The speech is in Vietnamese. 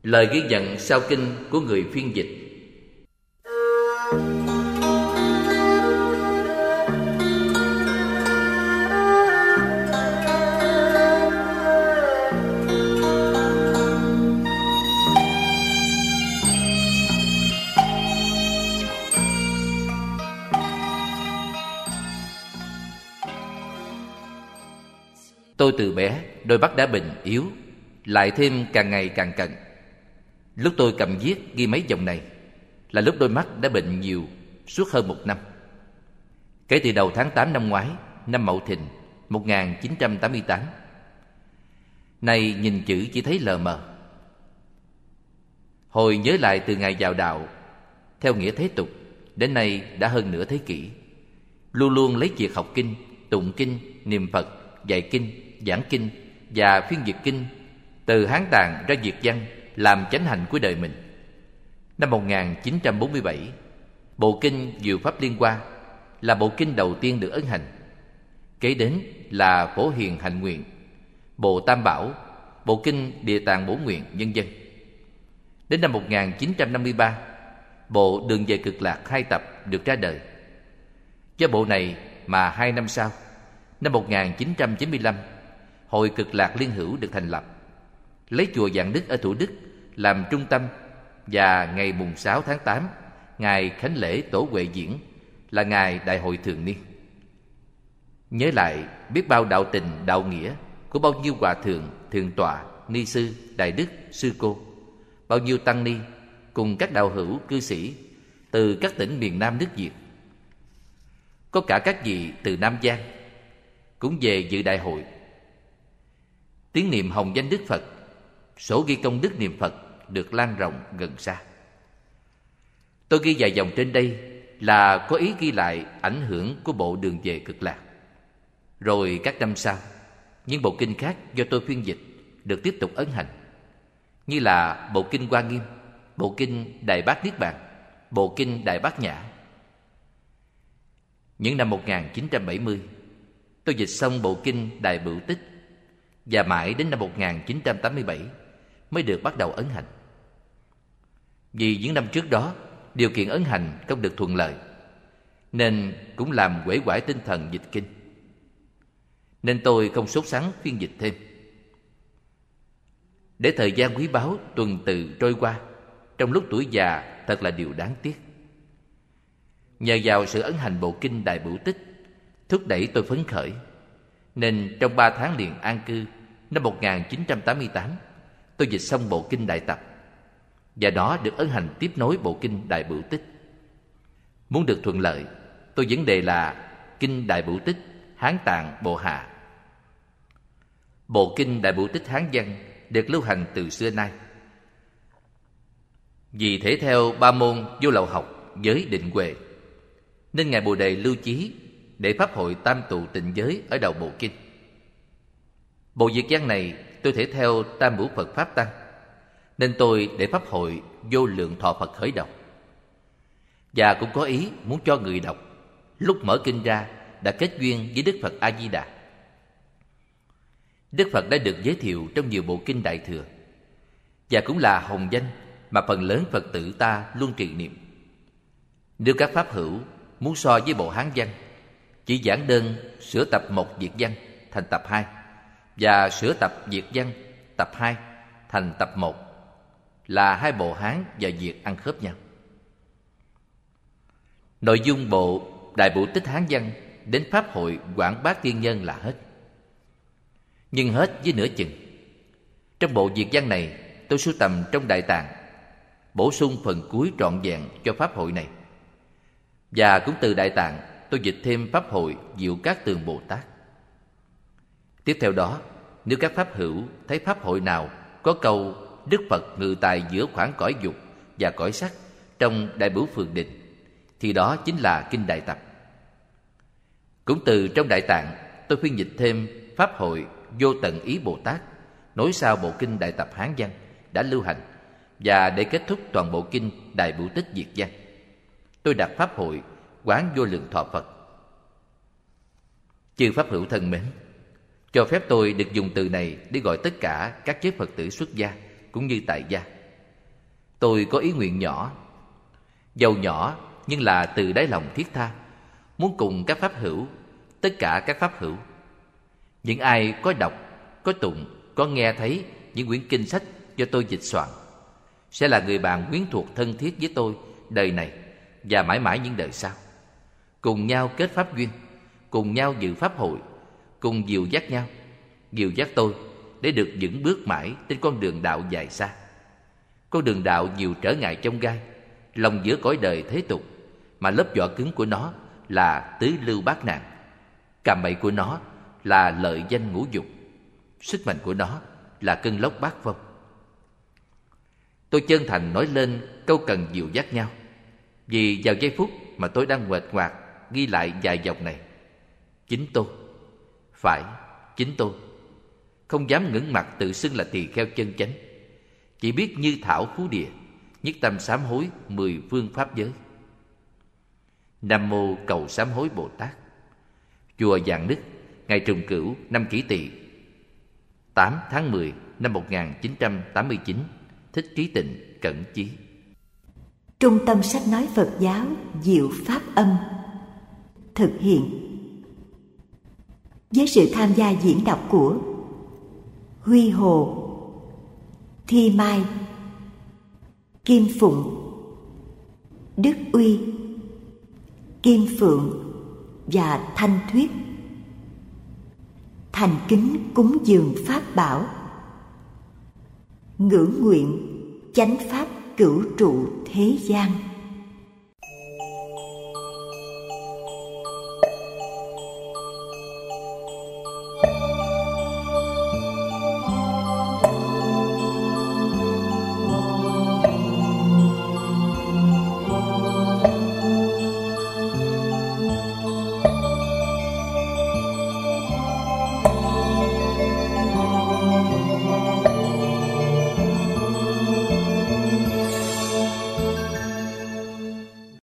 Lời ghi nhận sau kinh của người phiên dịch. Tôi từ bé, đôi mắt đã bệnh yếu, lại thêm càng ngày càng cận. Lúc tôi cầm viết ghi mấy dòng này là lúc đôi mắt đã bệnh nhiều suốt hơn 1 năm. Kể từ đầu tháng 8 năm ngoái, năm Mậu Thìn 1988. Nay nhìn chữ chỉ thấy lờ mờ. Hồi nhớ lại từ ngày vào đạo theo nghĩa thế tục đến nay đã hơn nửa thế kỷ, luôn luôn lấy việc học kinh, tụng kinh, niệm Phật, dạy kinh, giảng kinh và phiên dịch kinh từ Hán Tạng ra Việt văn làm chánh hạnh của đời mình. Năm 1947, bộ kinh Diệu Pháp Liên Hoa là bộ kinh đầu tiên được ấn hành. Kế đến là Phổ Hiền Hạnh Nguyện, bộ Tam Bảo, bộ kinh Địa Tạng Bổ Nguyện, vân vân. Đến năm 1953, bộ Đường về Cực Lạc 2 tập được ra đời. Do bộ này mà 2 năm sau, năm 1995, Hội Cực Lạc Liên Hữu được thành lập, lấy chùa Vạn Đức ở Thủ Đức làm trung tâm, và ngày mùng 6 tháng 8, ngày khánh lễ Tổ Huệ Diễn là ngày đại hội thường niên. Nhớ lại biết bao đạo tình, đạo nghĩa của bao nhiêu hòa thượng, thượng tọa, ni sư, đại đức, sư cô, bao nhiêu tăng ni cùng các đạo hữu cư sĩ từ các tỉnh miền Nam nước Việt. Có cả các vị từ Nam Giang cũng về dự đại hội. Tiếng niệm hồng danh Đức Phật, sổ ghi công đức niệm Phật được lan rộng gần xa. Tôi ghi vài dòng trên đây là có ý ghi lại ảnh hưởng của bộ Đường về Cực Lạc. Rồi các năm sau, những bộ kinh khác do tôi phiên dịch được tiếp tục ấn hành, như là bộ kinh Hoa Nghiêm, bộ kinh Đại Bát Niết Bàn, bộ kinh Đại Bát Nhã. Những năm 1970, tôi dịch xong bộ kinh Đại Bửu Tích, và mãi đến năm 1987 mới được bắt đầu ấn hành. Vì những năm trước đó điều kiện ấn hành không được thuận lợi, nên cũng làm uể oải tinh thần dịch kinh, nên tôi không sốt sắng phiên dịch thêm. Để thời gian quý báu tuần tự trôi qua trong lúc tuổi già thật là điều đáng tiếc. Nhờ vào sự ấn hành bộ kinh Đại Bửu Tích thúc đẩy tôi phấn khởi, nên trong 3 tháng liền an cư năm 1988, tôi dịch xong bộ kinh Đại Tập, và đó được ấn hành tiếp nối bộ kinh Đại Bửu Tích. Muốn được thuận lợi, tôi vấn đề là kinh Đại Bửu Tích Hán Tạng bộ hạ. Bộ kinh Đại Bửu Tích Hán văn được lưu hành từ xưa nay. Vì thể theo ba môn vô lậu học với định huệ, nên ngài Bồ Đề lưu chí để pháp hội tam tụ tịnh giới ở đầu bộ kinh. Bộ dịch văn này tôi thể theo Tam Bửu Phật Pháp Tăng, nên tôi để pháp hội Vô Lượng Thọ Phật khởi đầu. Và cũng có ý muốn cho người đọc lúc mở kinh ra đã kết duyên với Đức Phật A Di Đà. Đức Phật đã được giới thiệu trong nhiều bộ kinh Đại Thừa, và cũng là hồng danh mà phần lớn Phật tử ta luôn trì niệm. Nếu các pháp hữu muốn so với bộ Hán văn, chỉ giảng đơn sửa tập 1 Việt văn thành tập 2, và sửa tập Việt văn tập 2 thành tập 1, là 2 bộ Hán và Việt ăn khớp nhau. Nội dung bộ Đại Bửu Tích Hán văn đến pháp hội Quảng Bác Thiên Nhân là hết, nhưng hết với nửa chừng. Trong bộ Việt văn này, tôi sưu tầm trong Đại Tạng, bổ sung phần cuối trọn vẹn cho pháp hội này. Và cũng từ Đại Tạng, tôi dịch thêm pháp hội Diệu Cát Tường Bồ Tát. Tiếp theo đó, nếu các pháp hữu thấy pháp hội nào có câu Đức Phật ngự tại giữa khoảng cõi dục và cõi sắc trong Đại Bửu Phường Định, thì đó chính là kinh Đại Tập. Cũng từ trong Đại Tạng, tôi phiên dịch thêm pháp hội Vô Tận Ý Bồ Tát nối sau bộ kinh Đại Tập Hán văn đã lưu hành, và để kết thúc toàn bộ kinh Đại Bửu Tích Việt văn, tôi đặt pháp hội Quán Vô Lượng Thọ Phật. Chư pháp hữu thân mến, cho phép tôi được dùng từ này để gọi tất cả các giới Phật tử xuất gia cũng như tại gia. Tôi có ý nguyện nhỏ, dầu nhỏ nhưng là từ đáy lòng thiết tha, muốn cùng các pháp hữu, tất cả các pháp hữu, những ai có đọc, có tụng, có nghe thấy những quyển kinh sách do tôi dịch soạn, sẽ là người bạn quyến thuộc thân thiết với tôi đời này và mãi mãi những đời sau. Cùng nhau kết pháp duyên, cùng nhau dự pháp hội, cùng dìu dắt nhau, dìu dắt tôi để được vững bước mãi trên con đường đạo dài xa. Con đường đạo nhiều trở ngại chông gai, lòng giữa cõi đời thế tục, mà lớp vỏ cứng của nó là tứ lưu bát nạn, cạm bẫy của nó là lợi danh ngũ dục, sức mạnh của nó là cơn lốc bát phong. Tôi chân thành nói lên câu cần dìu dắt nhau, vì vào giây phút mà tôi đang nguệch ngoạc ghi lại vài dòng này, chính tôi, phải chính tôi, không dám ngẩng mặt tự xưng là tỳ kheo chân chánh, chỉ biết như thảo phú địa, nhất tâm sám hối 10 phương pháp giới. Nam mô Cầu Sám Hối Bồ Tát. Chùa Vạn Đức, ngày Trùng Cửu năm Kỷ Tỵ 8 tháng 10 năm 1989. Thích Trí Tịnh, Cẩn Chí. Trung tâm sách nói Phật giáo Diệu Pháp Âm thực hiện với sự tham gia diễn đọc của Huy Hồ, Thi Mai, Kim Phụng, Đức Uy, Kim Phượng và Thanh Thuyết. Thành kính cúng dường pháp bảo, ngưỡng nguyện chánh pháp cửu trụ thế gian.